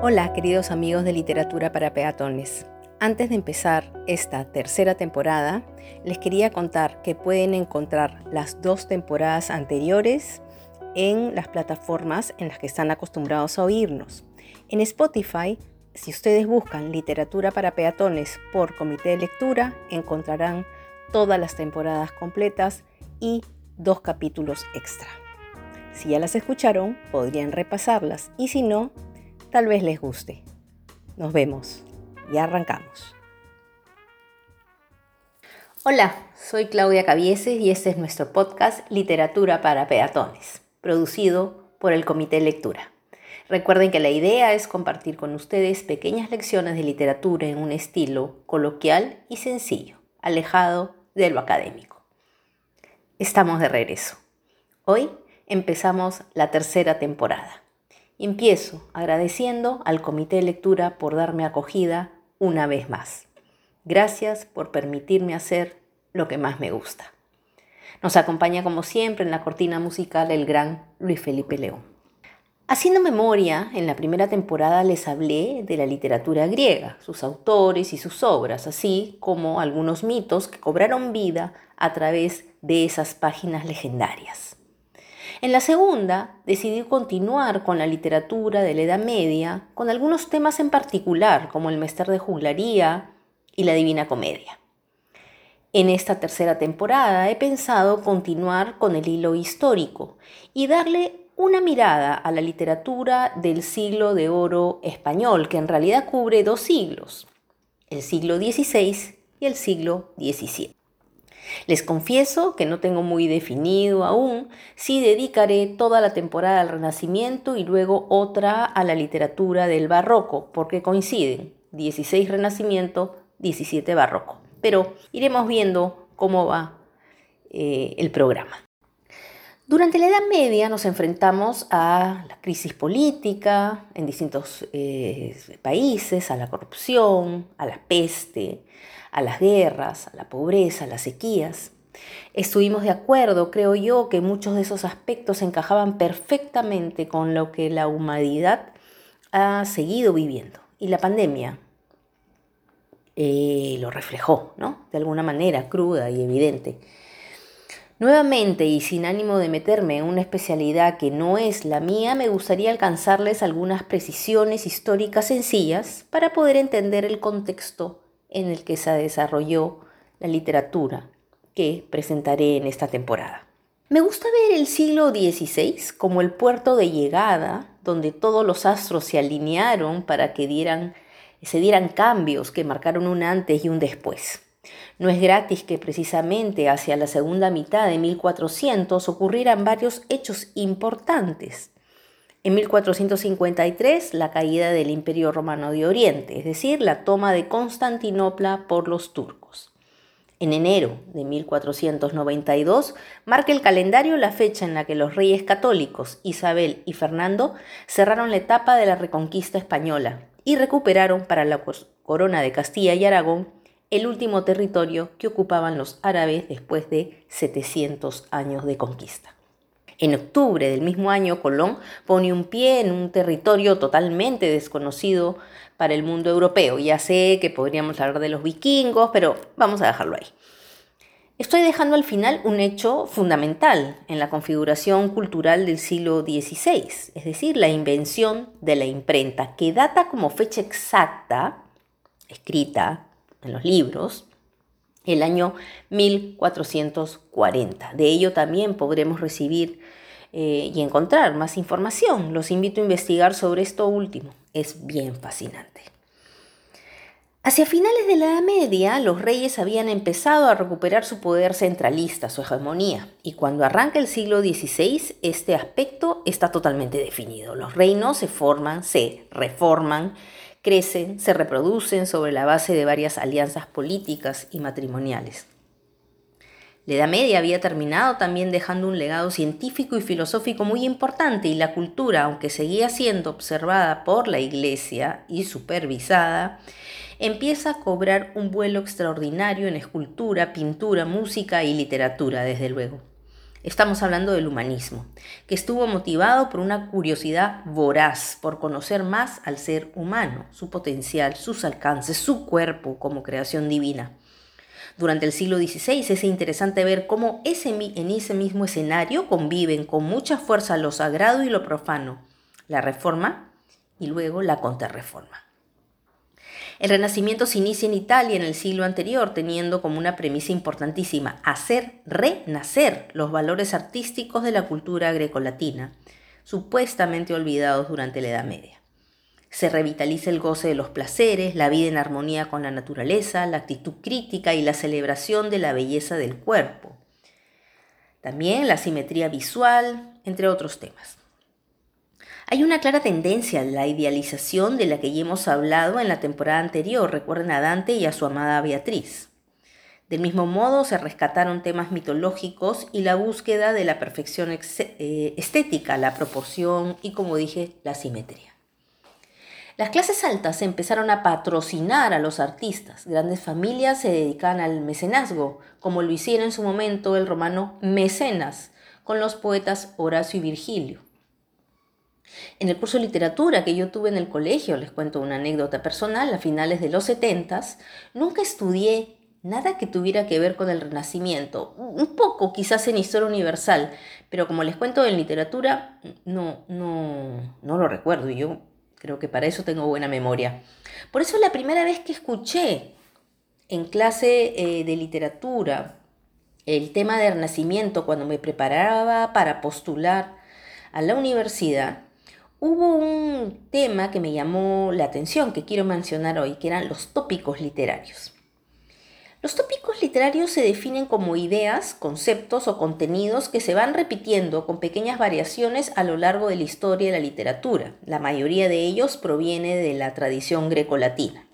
Hola, queridos amigos de Literatura para Peatones. Antes de empezar esta tercera temporada, les quería contar que pueden encontrar las 2 temporadas anteriores en las plataformas en las que están acostumbrados a oírnos. En Spotify, si ustedes buscan Literatura para Peatones por Comité de Lectura, encontrarán todas las temporadas completas y 2 capítulos extra. Si ya las escucharon, podrían repasarlas, y si no, tal vez les guste. Nos vemos. Ya arrancamos. Hola, soy Claudia Cabieses y este es nuestro podcast Literatura para Peatones, producido por el Comité de Lectura. Recuerden que la idea es compartir con ustedes pequeñas lecciones de literatura en un estilo coloquial y sencillo, alejado de lo académico. Estamos de regreso. Hoy empezamos la tercera temporada. Empiezo agradeciendo al Comité de Lectura por darme acogida una vez más. Gracias por permitirme hacer lo que más me gusta. Nos acompaña como siempre en la cortina musical el gran Luis Felipe León. Haciendo memoria, en la primera temporada les hablé de la literatura griega, sus autores y sus obras, así como algunos mitos que cobraron vida a través de esas páginas legendarias. En la segunda, decidí continuar con la literatura de la Edad Media, con algunos temas en particular, como el Mester de Juglaría y la Divina Comedia. En esta tercera temporada he pensado continuar con el hilo histórico y darle una mirada a la literatura del siglo de oro español, que en realidad cubre 2 siglos, el siglo XVI y el siglo XVII. Les confieso que no tengo muy definido aún si dedicaré toda la temporada al Renacimiento y luego otra a la literatura del Barroco, porque coinciden 16 Renacimiento, 17 Barroco. Pero iremos viendo cómo va el programa. Durante la Edad Media nos enfrentamos a la crisis política en distintos países, a la corrupción, a la peste, a las guerras, a la pobreza, a las sequías. Estuvimos de acuerdo, creo yo, que muchos de esos aspectos encajaban perfectamente con lo que la humanidad ha seguido viviendo. Y la pandemia lo reflejó, ¿no? De alguna manera cruda y evidente. Nuevamente, y sin ánimo de meterme en una especialidad que no es la mía, me gustaría alcanzarles algunas precisiones históricas sencillas para poder entender el contexto en el que se desarrolló la literatura que presentaré en esta temporada. Me gusta ver el siglo XVI como el puerto de llegada, donde todos los astros se alinearon para que se dieran cambios que marcaron un antes y un después. No es gratis que precisamente hacia la segunda mitad de 1400 ocurrieran varios hechos importantes. En 1453, la caída del Imperio Romano de Oriente, es decir, la toma de Constantinopla por los turcos. En enero de 1492, marca el calendario la fecha en la que los reyes católicos Isabel y Fernando cerraron la etapa de la reconquista española y recuperaron para la corona de Castilla y Aragón el último territorio que ocupaban los árabes después de 700 años de conquista. En octubre del mismo año, Colón pone un pie en un territorio totalmente desconocido para el mundo europeo. Ya sé que podríamos hablar de los vikingos, pero vamos a dejarlo ahí. Estoy dejando al final un hecho fundamental en la configuración cultural del siglo XVI, es decir, la invención de la imprenta, que data como fecha exacta, escrita en los libros, el año 1440. De ello también podremos recibir y encontrar más información. Los invito a investigar sobre esto último. Es bien fascinante. Hacia finales de la Edad Media, los reyes habían empezado a recuperar su poder centralista, su hegemonía. Y cuando arranca el siglo XVI, este aspecto está totalmente definido. Los reinos se forman, se reforman, crecen, se reproducen sobre la base de varias alianzas políticas y matrimoniales. La Edad Media había terminado también dejando un legado científico y filosófico muy importante, y la cultura, aunque seguía siendo observada por la Iglesia y supervisada, empieza a cobrar un vuelo extraordinario en escultura, pintura, música y literatura, desde luego. Estamos hablando del humanismo, que estuvo motivado por una curiosidad voraz por conocer más al ser humano, su potencial, sus alcances, su cuerpo como creación divina. Durante el siglo XVI es interesante ver cómo en ese mismo escenario conviven con mucha fuerza lo sagrado y lo profano, la Reforma y luego la Contrarreforma. El Renacimiento se inicia en Italia en el siglo anterior, teniendo como una premisa importantísima hacer renacer los valores artísticos de la cultura grecolatina, supuestamente olvidados durante la Edad Media. Se revitaliza el goce de los placeres, la vida en armonía con la naturaleza, la actitud crítica y la celebración de la belleza del cuerpo. También la simetría visual, entre otros temas. Hay una clara tendencia a la idealización de la que ya hemos hablado en la temporada anterior, recuerden a Dante y a su amada Beatriz. Del mismo modo se rescataron temas mitológicos y la búsqueda de la perfección estética, la proporción y, como dije, la simetría. Las clases altas empezaron a patrocinar a los artistas. Grandes familias se dedicaban al mecenazgo, como lo hicieron en su momento el romano Mecenas, con los poetas Horacio y Virgilio. En el curso de literatura que yo tuve en el colegio, les cuento una anécdota personal, a finales de los 70s, nunca estudié nada que tuviera que ver con el Renacimiento. Un poco quizás en Historia Universal, pero como les cuento en literatura, no lo recuerdo y yo creo que para eso tengo buena memoria. Por eso la primera vez que escuché en clase de literatura el tema del Renacimiento, cuando me preparaba para postular a la universidad, hubo un tema que me llamó la atención, que quiero mencionar hoy, que eran los tópicos literarios. Los tópicos literarios se definen como ideas, conceptos o contenidos que se van repitiendo con pequeñas variaciones a lo largo de la historia de la literatura. La mayoría de ellos proviene de la tradición grecolatina.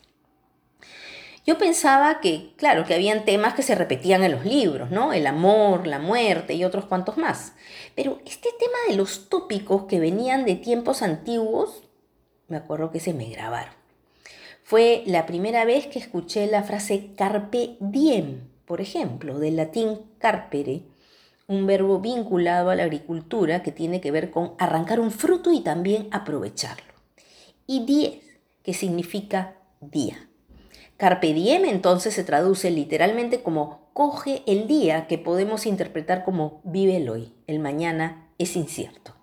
Yo pensaba que, claro, que habían temas que se repetían en los libros, ¿no? El amor, la muerte y otros cuantos más. Pero este tema de los tópicos que venían de tiempos antiguos, me acuerdo que se me grabaron. Fue la primera vez que escuché la frase carpe diem, por ejemplo, del latín carpere, un verbo vinculado a la agricultura que tiene que ver con arrancar un fruto y también aprovecharlo. Y dies, que significa día. Carpe diem entonces se traduce literalmente como coge el día, que podemos interpretar como vive el hoy, el mañana es incierto.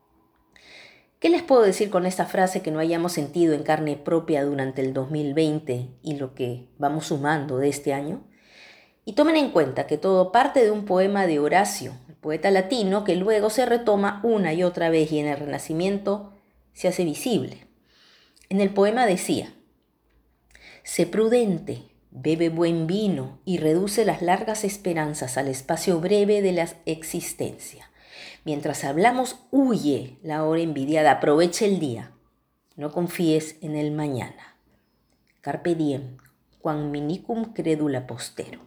¿Qué les puedo decir con esta frase que no hayamos sentido en carne propia durante el 2020 y lo que vamos sumando de este año? Y tomen en cuenta que todo parte de un poema de Horacio, el poeta latino, que luego se retoma una y otra vez y en el Renacimiento se hace visible. En el poema decía: sé prudente, bebe buen vino y reduce las largas esperanzas al espacio breve de la existencia. Mientras hablamos, huye la hora envidiada, aprovecha el día. No confíes en el mañana. Carpe diem, quam minicum credula postero.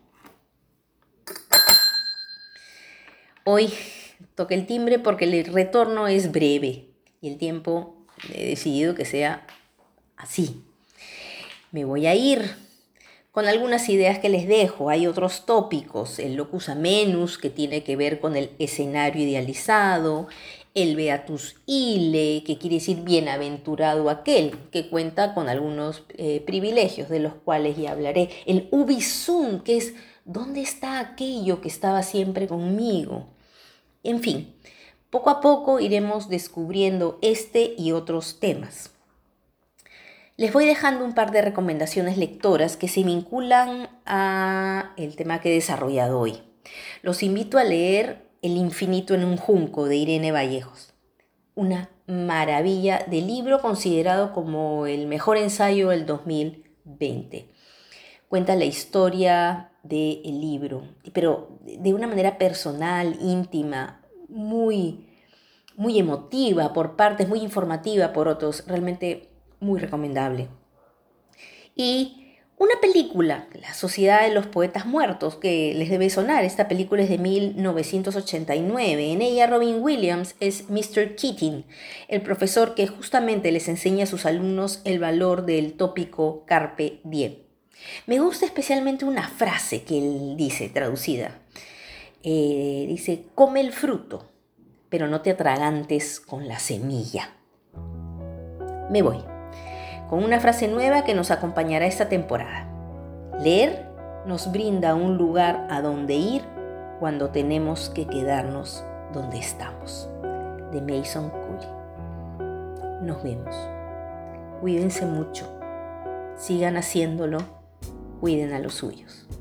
Hoy toqué el timbre porque el retorno es breve y el tiempo he decidido que sea así. Me voy a ir con algunas ideas que les dejo. Hay otros tópicos, el locus amenus, que tiene que ver con el escenario idealizado, el beatus ille, que quiere decir bienaventurado aquel, que cuenta con algunos privilegios, de los cuales ya hablaré. El ubi sunt, que es ¿dónde está aquello que estaba siempre conmigo? En fin, poco a poco iremos descubriendo este y otros temas. Les voy dejando un par de recomendaciones lectoras que se vinculan a el tema que he desarrollado hoy. Los invito a leer El infinito en un junco de Irene Vallejos. Una maravilla de libro considerado como el mejor ensayo del 2020. Cuenta la historia del libro, pero de una manera personal, íntima, muy emotiva por partes, muy informativa por otros, realmente muy recomendable. Y una película, La Sociedad de los Poetas Muertos, que les debe sonar. Esta película es de 1989. En ella Robin Williams es Mr. Keating, el profesor que justamente les enseña a sus alumnos el valor del tópico carpe diem. Me gusta especialmente una frase que él dice, traducida. Dice, come el fruto, pero no te atragantes con la semilla. Me voy con una frase nueva que nos acompañará esta temporada. Leer nos brinda un lugar a donde ir cuando tenemos que quedarnos donde estamos. De Mason Cooley. Nos vemos. Cuídense mucho. Sigan haciéndolo. Cuiden a los suyos.